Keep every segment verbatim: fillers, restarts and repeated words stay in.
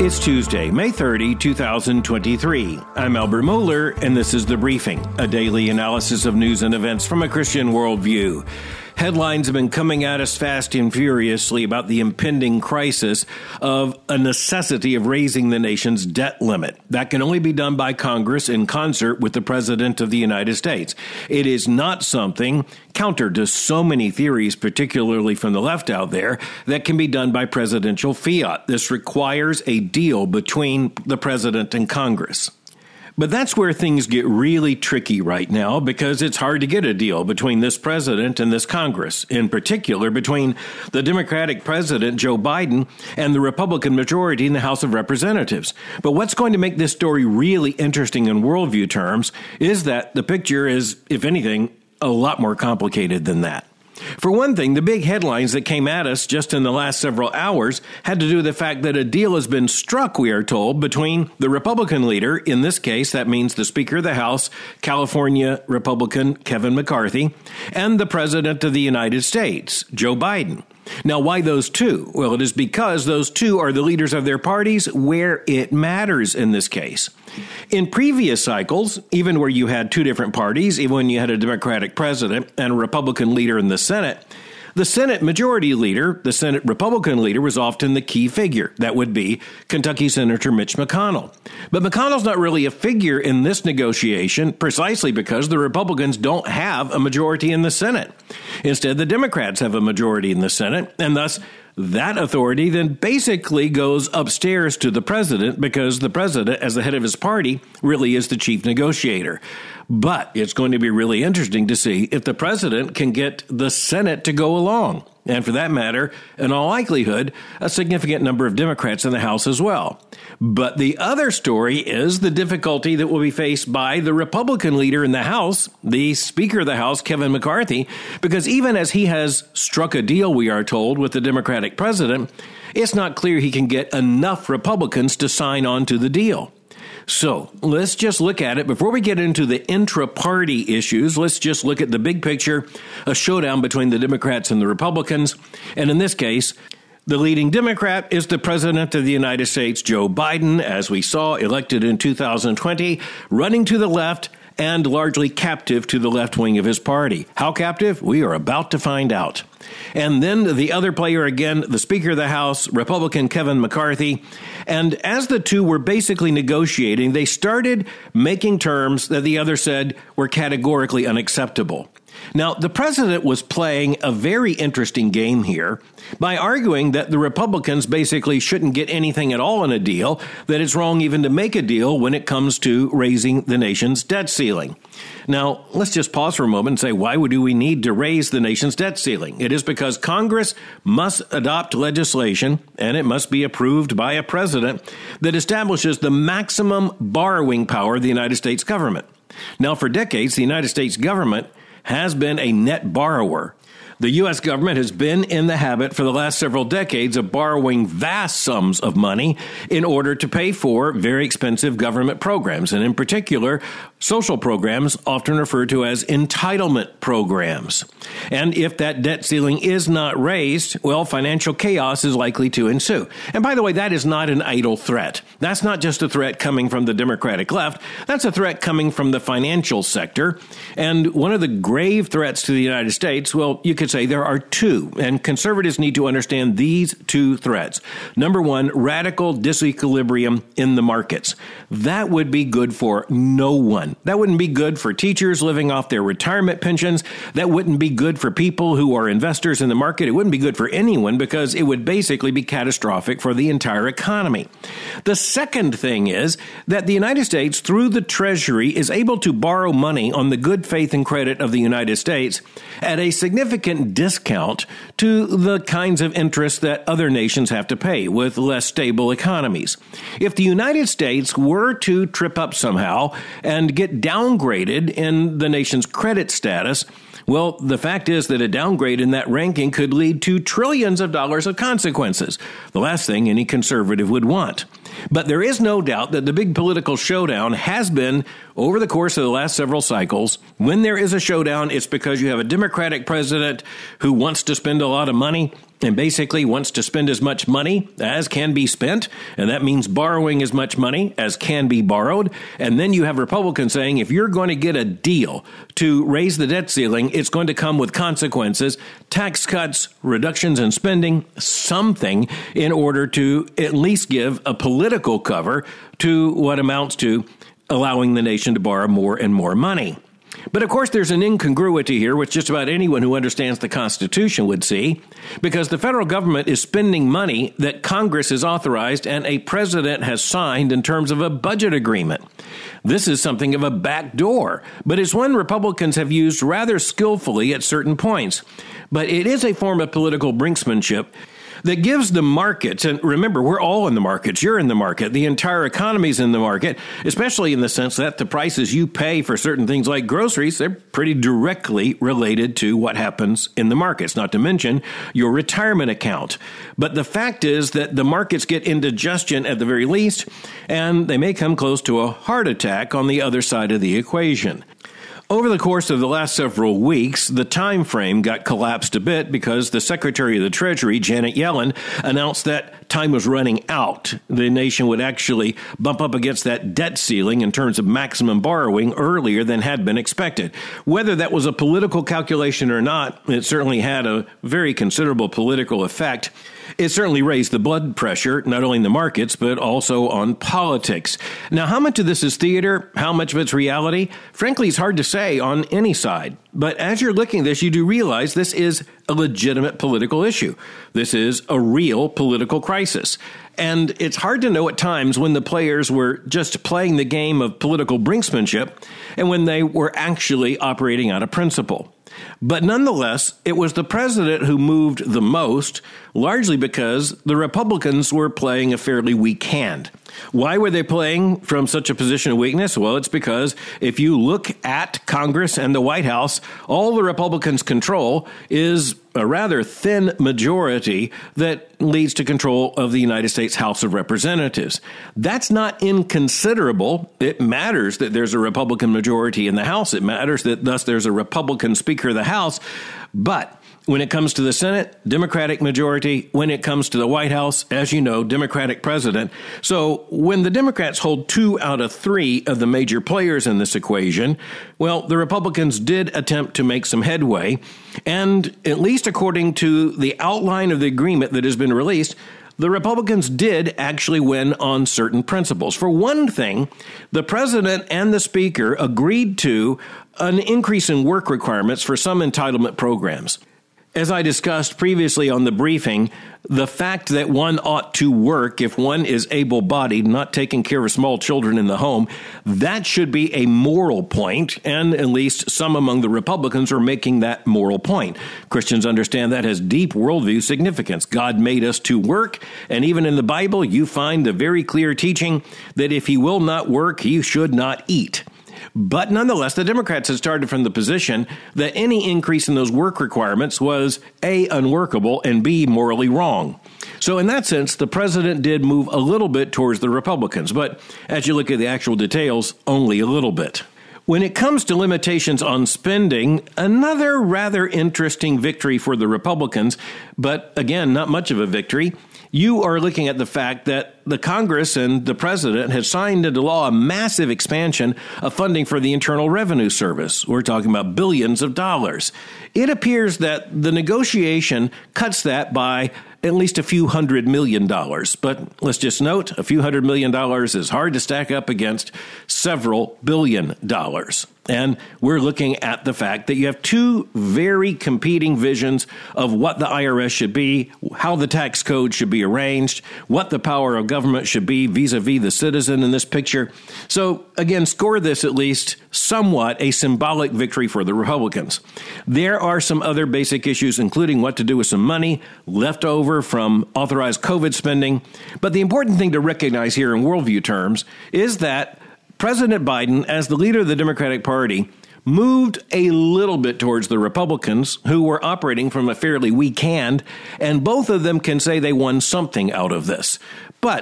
It's Tuesday, May thirtieth, twenty twenty-three. I'm Albert Mohler, and this is The Briefing, a daily analysis of news and events from a Christian worldview. Headlines have been coming at us fast and furiously about the impending crisis of a necessity of raising the nation's debt limit. That can only be done by Congress in concert with the President of the United States. It is not something, counter to so many theories, particularly from the left out there, that can be done by presidential fiat. This requires a deal between the President and Congress. But that's where things get really tricky right now, because it's hard to get a deal between this president and this Congress, in particular between the Democratic president, Joe Biden, and the Republican majority in the House of Representatives. But what's going to make this story really interesting in worldview terms is that the picture is, if anything, a lot more complicated than that. For one thing, the big headlines that came at us just in the last several hours had to do with the fact that a deal has been struck, we are told, between the Republican leader, in this case, that means the Speaker of the House, California Republican Kevin McCarthy, and the President of the United States, Joe Biden. Now, why those two? Well, it is because those two are the leaders of their parties where it matters in this case. In previous cycles, even where you had two different parties, even when you had a Democratic president and a Republican leader in the Senate, the Senate majority leader, the Senate Republican leader, was often the key figure. That would be Kentucky Senator Mitch McConnell. But McConnell's not really a figure in this negotiation precisely because the Republicans don't have a majority in the Senate. Instead, the Democrats have a majority in the Senate, and thus that authority then basically goes upstairs to the president because the president, as the head of his party, really is the chief negotiator. But it's going to be really interesting to see if the president can get the Senate to go along. And for that matter, in all likelihood, a significant number of Democrats in the House as well. But the other story is the difficulty that will be faced by the Republican leader in the House, the Speaker of the House, Kevin McCarthy, because even as he has struck a deal, we are told, with the Democratic president, it's not clear he can get enough Republicans to sign on to the deal. So let's just look at it. Before we get into the intra-party issues, let's just look at the big picture, a showdown between the Democrats and the Republicans. And in this case, the leading Democrat is the President of the United States, Joe Biden, as we saw, elected in two thousand twenty, running to the left and largely captive to the left wing of his party. How captive? We are about to find out. And then the other player again, the Speaker of the House, Republican Kevin McCarthy. And as the two were basically negotiating, they started making terms that the other said were categorically unacceptable. Now, the president was playing a very interesting game here by arguing that the Republicans basically shouldn't get anything at all in a deal, that it's wrong even to make a deal when it comes to raising the nation's debt ceiling. Now, let's just pause for a moment and say, why would we need to raise the nation's debt ceiling? It is because Congress must adopt legislation, and it must be approved by a president that establishes the maximum borrowing power of the United States government. Now, for decades, the United States government has been a net borrower. The U S government has been in the habit for the last several decades of borrowing vast sums of money in order to pay for very expensive government programs, and in particular, social programs often referred to as entitlement programs. And if that debt ceiling is not raised, well, financial chaos is likely to ensue. And by the way, that is not an idle threat. That's not just a threat coming from the Democratic left. That's a threat coming from the financial sector. And one of the grave threats to the United States, well, you could say there are two, and conservatives need to understand these two threats. Number one, radical disequilibrium in the markets. That would be good for no one. That wouldn't be good for teachers living off their retirement pensions. That wouldn't be good for people who are investors in the market. It wouldn't be good for anyone because it would basically be catastrophic for the entire economy. The second thing is that the United States, through the Treasury, is able to borrow money on the good faith and credit of the United States at a significant discount to the kinds of interest that other nations have to pay with less stable economies. If the United States were to trip up somehow and get downgraded in the nation's credit status, well, the fact is that a downgrade in that ranking could lead to trillions of dollars of consequences, the last thing any conservative would want. But there is no doubt that the big political showdown has been over the course of the last several cycles. When there is a showdown, it's because you have a Democratic president who wants to spend a lot of money and basically wants to spend as much money as can be spent. And that means borrowing as much money as can be borrowed. And then you have Republicans saying, if you're going to get a deal to raise the debt ceiling, it's going to come with consequences, tax cuts, reductions in spending, something in order to at least give a political cover to what amounts to allowing the nation to borrow more and more money. But of course, there's an incongruity here, which just about anyone who understands the Constitution would see, because the federal government is spending money that Congress has authorized and a president has signed in terms of a budget agreement. This is something of a backdoor, but it's one Republicans have used rather skillfully at certain points. But it is a form of political brinksmanship that gives the markets, and remember, we're all in the markets, you're in the market, the entire economy's in the market, especially in the sense that the prices you pay for certain things like groceries, they're pretty directly related to what happens in the markets, not to mention your retirement account. But the fact is that the markets get indigestion at the very least, and they may come close to a heart attack on the other side of the equation. Over the course of the last several weeks, the time frame got collapsed a bit because the Secretary of the Treasury, Janet Yellen, announced that time was running out. The nation would actually bump up against that debt ceiling in terms of maximum borrowing earlier than had been expected. Whether that was a political calculation or not, it certainly had a very considerable political effect. It certainly raised the blood pressure, not only in the markets, but also on politics. Now, how much of this is theater? How much of it's reality? Frankly, it's hard to say on any side. But as you're looking at this, you do realize this is a legitimate political issue. This is a real political crisis. And it's hard to know at times when the players were just playing the game of political brinksmanship and when they were actually operating out of principle. But nonetheless, it was the president who moved the most, largely because the Republicans were playing a fairly weak hand. Why were they playing from such a position of weakness? Well, it's because if you look at Congress and the White House, all the Republicans control is a rather thin majority that leads to control of the United States House of Representatives. That's not inconsiderable. It matters that there's a Republican majority in the House. It matters that thus there's a Republican Speaker of the House. But when it comes to the Senate, Democratic majority. When it comes to the White House, as you know, Democratic president. So when the Democrats hold two out of three of the major players in this equation, well, the Republicans did attempt to make some headway. And at least according to the outline of the agreement that has been released, the Republicans did actually win on certain principles. For one thing, the president and the speaker agreed to an increase in work requirements for some entitlement programs. As I discussed previously on the briefing, the fact that one ought to work if one is able-bodied, not taking care of small children in the home, that should be a moral point, and at least some among the Republicans are making that moral point. Christians understand that has deep worldview significance. God made us to work, and even in the Bible, you find the very clear teaching that if he will not work, he should not eat. But nonetheless, the Democrats had started from the position that any increase in those work requirements was A, unworkable, and B, morally wrong. So in that sense, the president did move a little bit towards the Republicans, but as you look at the actual details, only a little bit. When it comes to limitations on spending, another rather interesting victory for the Republicans, but again, not much of a victory. You are looking at the fact that the Congress and the president have signed into law a massive expansion of funding for the Internal Revenue Service. We're talking about billions of dollars. It appears that the negotiation cuts that by at least a few hundred million dollars. But let's just note, a few hundred million dollars is hard to stack up against several billion dollars. And we're looking at the fact that you have two very competing visions of what the I R S should be, how the tax code should be arranged, what the power of government should be vis-a-vis the citizen in this picture. So again, score this at least somewhat a symbolic victory for the Republicans. There are some other basic issues, including what to do with some money left over from authorized COVID spending. But the important thing to recognize here in worldview terms is that President Biden, as the leader of the Democratic Party, moved a little bit towards the Republicans, who were operating from a fairly weak hand, and both of them can say they won something out of this. But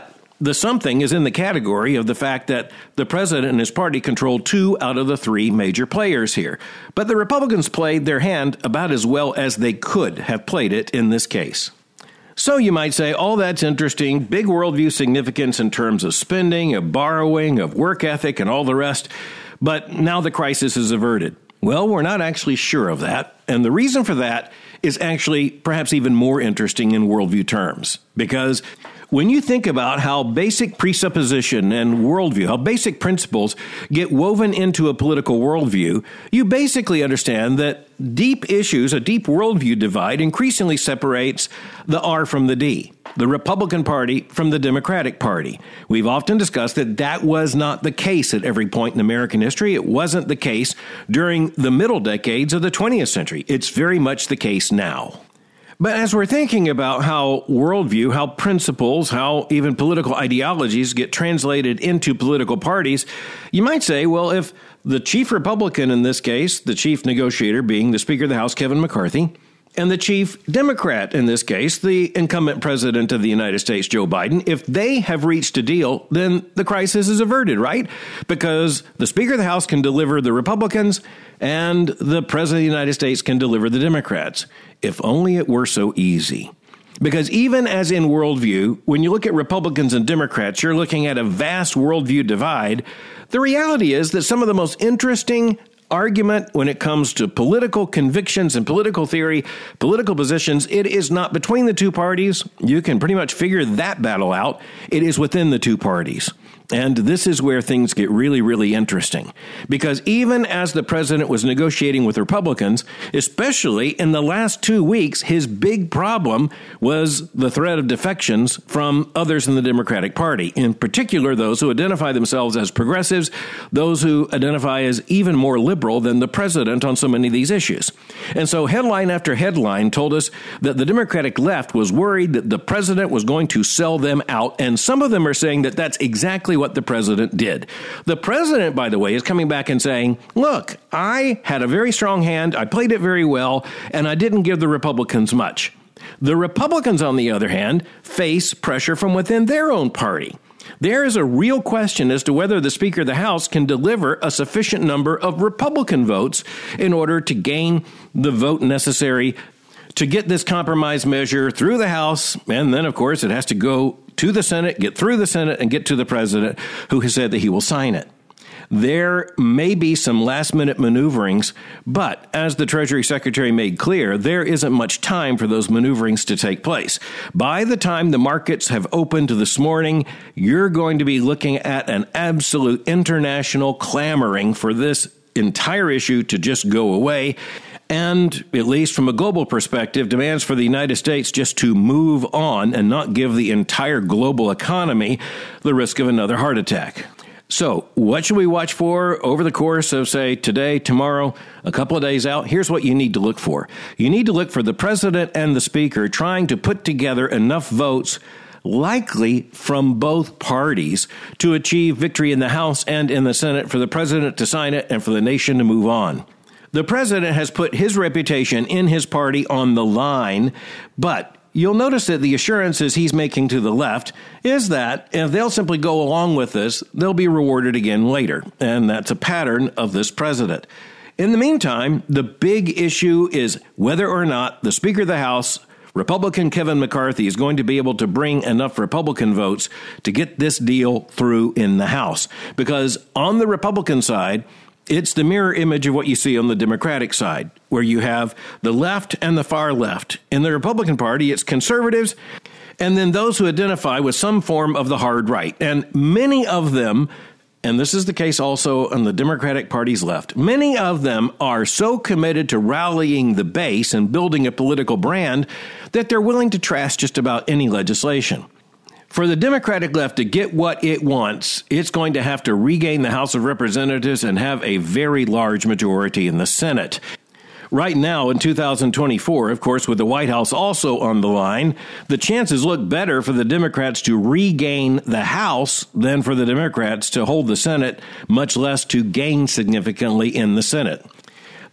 The something is in the category of the fact that the president and his party control two out of the three major players here. But the Republicans played their hand about as well as they could have played it in this case. So you might say, oh, that's interesting, big worldview significance in terms of spending, of borrowing, of work ethic, and all the rest. But now the crisis is averted. Well, we're not actually sure of that. And the reason for that is actually perhaps even more interesting in worldview terms. Because when you think about how basic presupposition and worldview, how basic principles get woven into a political worldview, you basically understand that deep issues, a deep worldview divide, increasingly separates the R from the D, the Republican Party from the Democratic Party. We've often discussed that that was not the case at every point in American history. It wasn't the case during the middle decades of the twentieth century. It's very much the case now. But as we're thinking about how worldview, how principles, how even political ideologies get translated into political parties, you might say, well, if the chief Republican in this case, the chief negotiator being the Speaker of the House, Kevin McCarthy, and the chief Democrat in this case, the incumbent president of the United States, Joe Biden, if they have reached a deal, then the crisis is averted, right? Because the Speaker of the House can deliver the Republicans and the President of the United States can deliver the Democrats. If only it were so easy. Because even as in worldview, when you look at Republicans and Democrats, you're looking at a vast worldview divide. The reality is that some of the most interesting argument when it comes to political convictions and political theory, political positions, it is not between the two parties. You can pretty much figure that battle out. It is within the two parties. And this is where things get really, really interesting. Because even as the president was negotiating with Republicans, especially in the last two weeks, his big problem was the threat of defections from others in the Democratic Party, in particular those who identify themselves as progressives, those who identify as even more liberal than the president on so many of these issues. And so headline after headline told us that the Democratic left was worried that the president was going to sell them out, and some of them are saying that that's exactly what the president did. The president, by the way, is coming back and saying, look, I had a very strong hand, I played it very well, and I didn't give the Republicans much. The Republicans, on the other hand, face pressure from within their own party. There is a real question as to whether the Speaker of the House can deliver a sufficient number of Republican votes in order to gain the vote necessary to get this compromise measure through the House, and then, of course, it has to go to the Senate, get through the Senate, and get to the president, who has said that he will sign it. There may be some last-minute maneuverings, but as the Treasury Secretary made clear, there isn't much time for those maneuverings to take place. By the time the markets have opened this morning, you're going to be looking at an absolute international clamoring for this entire issue to just go away. And, at least from a global perspective, demands for the United States just to move on and not give the entire global economy the risk of another heart attack. So, what should we watch for over the course of, say, today, tomorrow, a couple of days out? Here's what you need to look for. You need to look for the president and the speaker trying to put together enough votes, likely from both parties, to achieve victory in the House and in the Senate for the president to sign it and for the nation to move on. The president has put his reputation in his party on the line, but you'll notice that the assurances he's making to the left is that if they'll simply go along with this, they'll be rewarded again later. And that's a pattern of this president. In the meantime, the big issue is whether or not the Speaker of the House, Republican Kevin McCarthy, is going to be able to bring enough Republican votes to get this deal through in the House. Because on the Republican side, it's the mirror image of what you see on the Democratic side, where you have the left and the far left. In the Republican Party, it's conservatives, and then those who identify with some form of the hard right. And many of them, and this is the case also on the Democratic Party's left, many of them are so committed to rallying the base and building a political brand that they're willing to trash just about any legislation. For the Democratic left to get what it wants, it's going to have to regain the House of Representatives and have a very large majority in the Senate. Right now, in two thousand twenty-four, of course, with the White House also on the line, the chances look better for the Democrats to regain the House than for the Democrats to hold the Senate, much less to gain significantly in the Senate.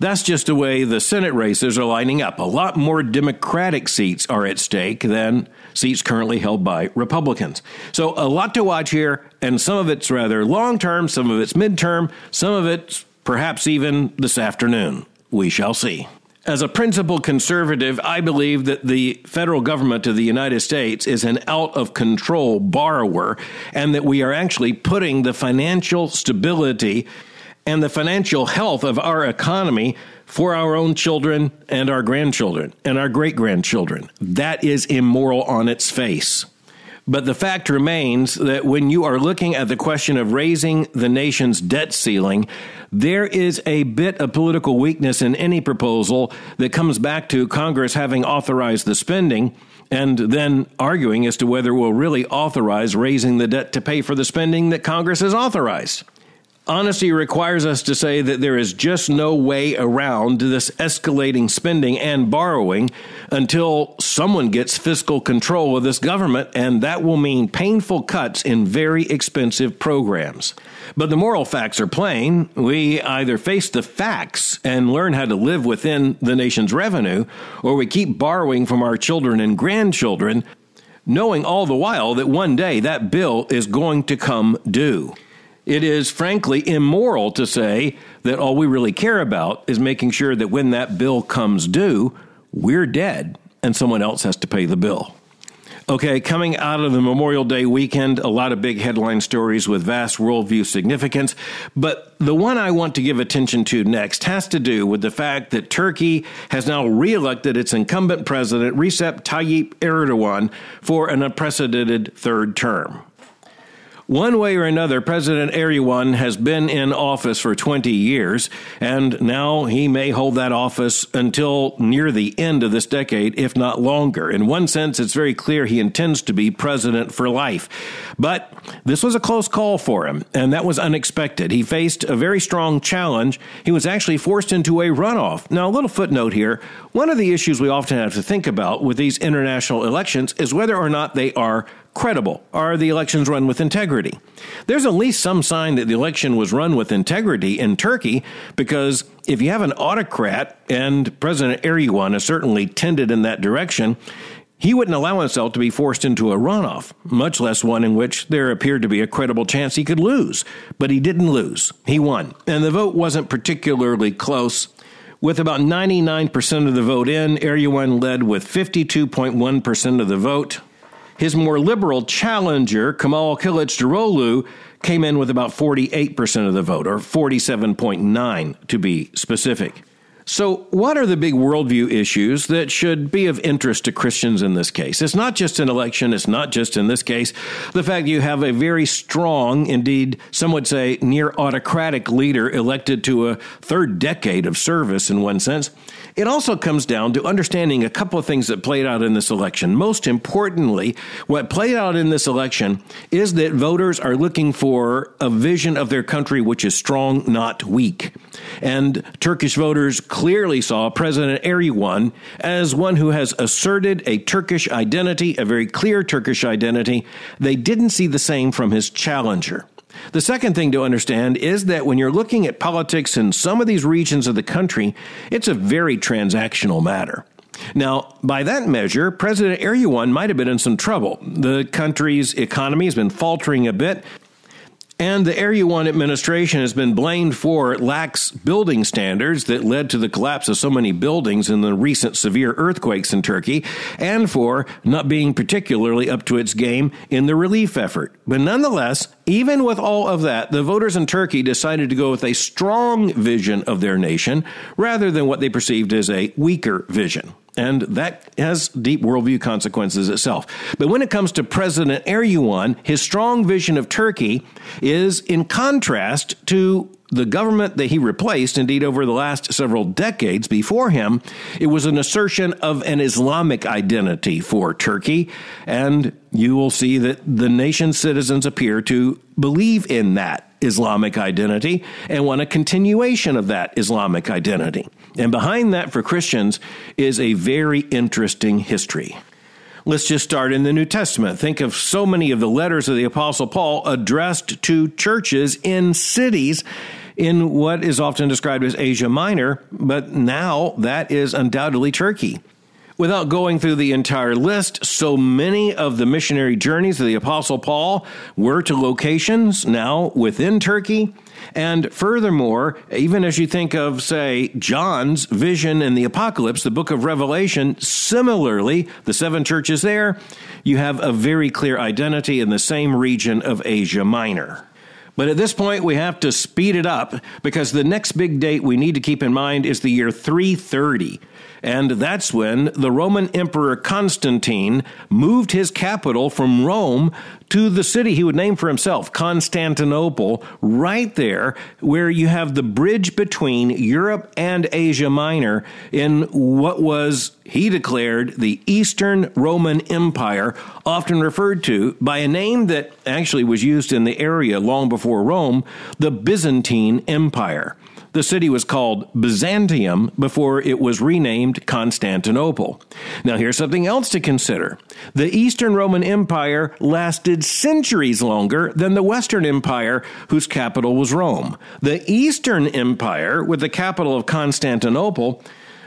That's just the way the Senate races are lining up. A lot more Democratic seats are at stake than seats currently held by Republicans. So a lot to watch here, and some of it's rather long-term, some of it's midterm, some of it's perhaps even this afternoon. We shall see. As a principled conservative, I believe that the federal government of the United States is an out-of-control borrower, and that we are actually putting the financial stability and the financial health of our economy for our own children and our grandchildren and our great-grandchildren. That is immoral on its face. But the fact remains that when you are looking at the question of raising the nation's debt ceiling, there is a bit of political weakness in any proposal that comes back to Congress having authorized the spending and then arguing as to whether we'll really authorize raising the debt to pay for the spending that Congress has authorized. Honesty requires us to say that there is just no way around this escalating spending and borrowing until someone gets fiscal control of this government, and that will mean painful cuts in very expensive programs. But the moral facts are plain. We either face the facts and learn how to live within the nation's revenue, or we keep borrowing from our children and grandchildren, knowing all the while that one day that bill is going to come due. It is frankly immoral to say that all we really care about is making sure that when that bill comes due, we're dead and someone else has to pay the bill. Okay, coming out of the Memorial Day weekend, a lot of big headline stories with vast worldview significance. But the one I want to give attention to next has to do with the fact that Turkey has now reelected its incumbent president, Recep Tayyip Erdogan, for an unprecedented third term. One way or another, President Erdogan has been in office for twenty years, and now he may hold that office until near the end of this decade, if not longer. In one sense, it's very clear he intends to be president for life. But this was a close call for him, and that was unexpected. He faced a very strong challenge. He was actually forced into a runoff. Now, a little footnote here. One of the issues we often have to think about with these international elections is whether or not they are credible. Are the elections run with integrity? There's at least some sign that the election was run with integrity in Turkey, because if you have an autocrat, and President Erdogan has certainly tended in that direction, he wouldn't allow himself to be forced into a runoff, much less one in which there appeared to be a credible chance he could lose. But he didn't lose. He won. And the vote wasn't particularly close. With about ninety-nine percent of the vote in, Erdogan led with fifty-two point one percent of the vote. His more liberal challenger, Kemal Kılıçdaroğlu, came in with about forty-eight percent of the vote, or forty-seven point nine to be specific. So what are the big worldview issues that should be of interest to Christians in this case? It's not just an election. It's not just, in this case, the fact that you have a very strong, indeed, some would say near autocratic leader elected to a third decade of service in one sense. It also comes down to understanding a couple of things that played out in this election. Most importantly, what played out in this election is that voters are looking for a vision of their country which is strong, not weak. And Turkish voters clearly saw President Erdogan as one who has asserted a Turkish identity, a very clear Turkish identity. They didn't see the same from his challenger. The second thing to understand is that when you're looking at politics in some of these regions of the country, it's a very transactional matter. Now, by that measure, President Erdogan might have been in some trouble. The country's economy has been faltering a bit, and the Erdogan administration has been blamed for lax building standards that led to the collapse of so many buildings in the recent severe earthquakes in Turkey, and for not being particularly up to its game in the relief effort. But nonetheless, even with all of that, the voters in Turkey decided to go with a strong vision of their nation rather than what they perceived as a weaker vision. And that has deep worldview consequences itself. But when it comes to President Erdogan, his strong vision of Turkey is in contrast to the government that he replaced. Indeed, over the last several decades before him, it was an assertion of an Islamic identity for Turkey. And you will see that the nation's citizens appear to believe in that Islamic identity and want a continuation of that Islamic identity. And behind that for Christians is a very interesting history. Let's just start in the New Testament. Think of so many of the letters of the Apostle Paul addressed to churches in cities. in what is often described as Asia Minor, but now that is undoubtedly Turkey. Without going through the entire list, so many of the missionary journeys of the Apostle Paul were to locations now within Turkey. And furthermore, even as you think of, say, John's vision in the Apocalypse, the book of Revelation, similarly, the seven churches there, you have a very clear identity in the same region of Asia Minor. But at this point, we have to speed it up because the next big date we need to keep in mind is the year three thirty. And that's when the Roman Emperor Constantine moved his capital from Rome to the city he would name for himself, Constantinople, right there where you have the bridge between Europe and Asia Minor in what was, he declared, the Eastern Roman Empire, often referred to by a name that actually was used in the area long before Rome, the Byzantine Empire. The city was called Byzantium before it was renamed Constantinople. Now, here's something else to consider. The Eastern Roman Empire lasted centuries longer than the Western Empire, whose capital was Rome. The Eastern Empire, with the capital of Constantinople,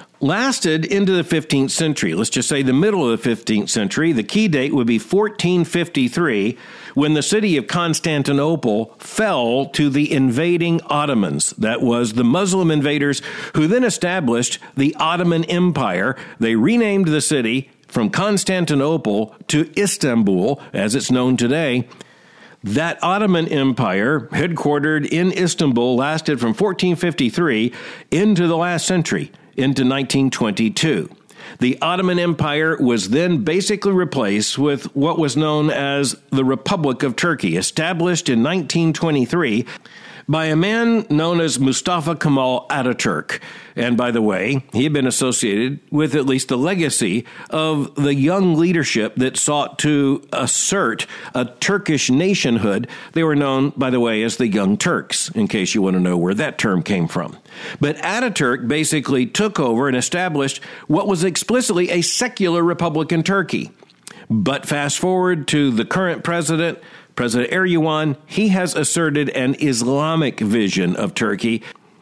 lasted into the fifteenth century. Let's just say the middle of the fifteenth century. The key date would be fourteen fifty-three, when the city of Constantinople fell to the invading Ottomans. That was the Muslim invaders who then established the Ottoman Empire. They renamed the city from Constantinople to Istanbul, as it's known today. That Ottoman Empire, headquartered in Istanbul, lasted from fourteen fifty-three into the last century, into nineteen twenty-two. The Ottoman Empire was then basically replaced with what was known as the Republic of Turkey, established in nineteen twenty-three by a man known as Mustafa Kemal Ataturk. And by the way, he had been associated with at least the legacy of the young leadership that sought to assert a Turkish nationhood. They were known, by the way, as the Young Turks, in case you want to know where that term came from. But Ataturk basically took over and established what was explicitly a secular republic in Turkey. But fast forward to the current president, President Erdogan, he has asserted an Islamic vision of Turkey.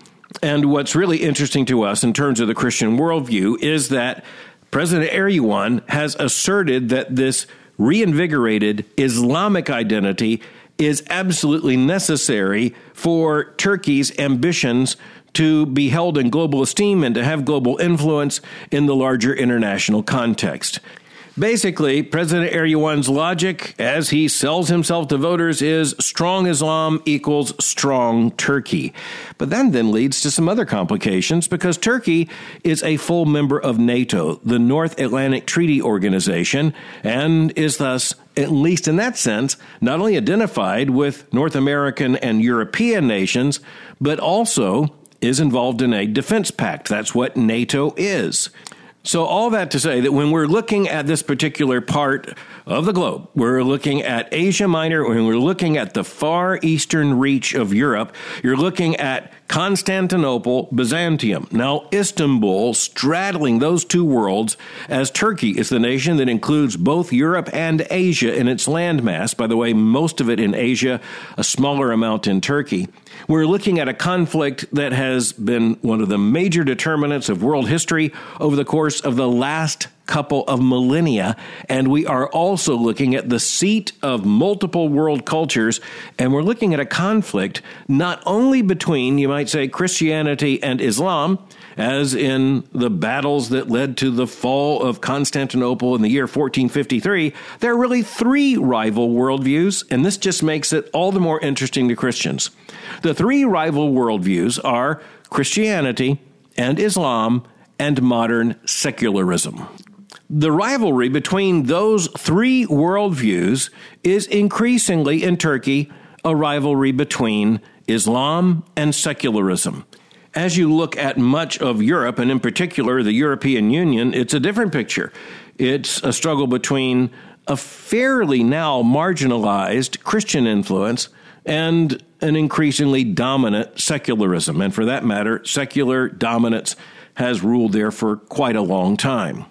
And what's really interesting to us in terms of the Christian worldview is that President Erdogan has asserted that this reinvigorated Islamic identity is absolutely necessary for Turkey's ambitions to be held in global esteem and to have global influence in the larger international context. Basically, President Erdogan's logic, as he sells himself to voters, is strong Islam equals strong Turkey. But that then leads to some other complications because Turkey is a full member of NATO, the North Atlantic Treaty Organization, and is thus, at least in that sense, not only identified with North American and European nations, but also is involved in a defense pact. That's what NATO is. So all that to say that when we're looking at this particular part of the globe, we're looking at Asia Minor, when we're looking at the far eastern reach of Europe, you're looking at Constantinople, Byzantium, now Istanbul, straddling those two worlds, as Turkey is the nation that includes both Europe and Asia in its landmass. By the way, most of it in Asia, a smaller amount in Turkey. We're looking at a conflict that has been one of the major determinants of world history over the course of the last couple of millennia, and we are also looking at the seat of multiple world cultures, and we're looking at a conflict not only between, you might say, Christianity and Islam, as in the battles that led to the fall of Constantinople in the year fourteen fifty-three, there are really three rival worldviews, and this just makes it all the more interesting to Christians. The three rival worldviews are Christianity and Islam and modern secularism. The rivalry between those three worldviews is increasingly in Turkey a rivalry between Islam and secularism. As you look at much of Europe, and in particular the European Union, it's a different picture. It's a struggle between a fairly now marginalized Christian influence and an increasingly dominant secularism. And for that matter, secular dominance has ruled there for quite a long time.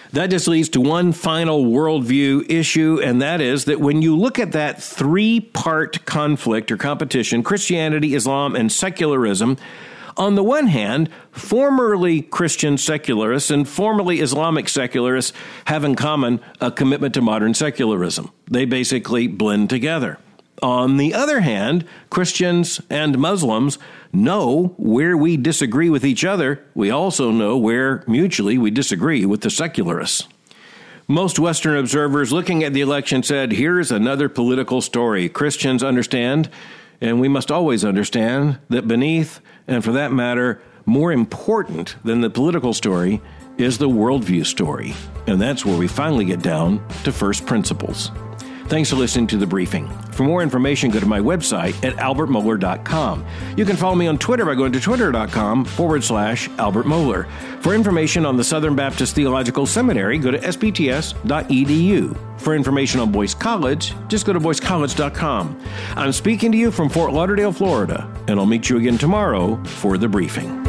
That just leads to one final worldview issue, and that is that when you look at that three-part conflict or competition, Christianity, Islam, and secularism, on the one hand, formerly Christian secularists and formerly Islamic secularists have in common a commitment to modern secularism. They basically blend together. On the other hand, Christians and Muslims know where we disagree with each other. We also know where mutually we disagree with the secularists. Most Western observers looking at the election said, here's another political story. Christians understand, and we must always understand, that beneath, and for that matter, more important than the political story, is the worldview story. And that's where we finally get down to first principles. Thanks for listening to The Briefing. For more information, go to my website at albert mohler dot com. You can follow me on Twitter by going to twitter.com forward slash Albert Mohler. For information on the Southern Baptist Theological Seminary, go to s b t s dot e d u. For information on Boyce College, just go to boyce college dot com. I'm speaking to you from Fort Lauderdale, Florida, and I'll meet you again tomorrow for The Briefing.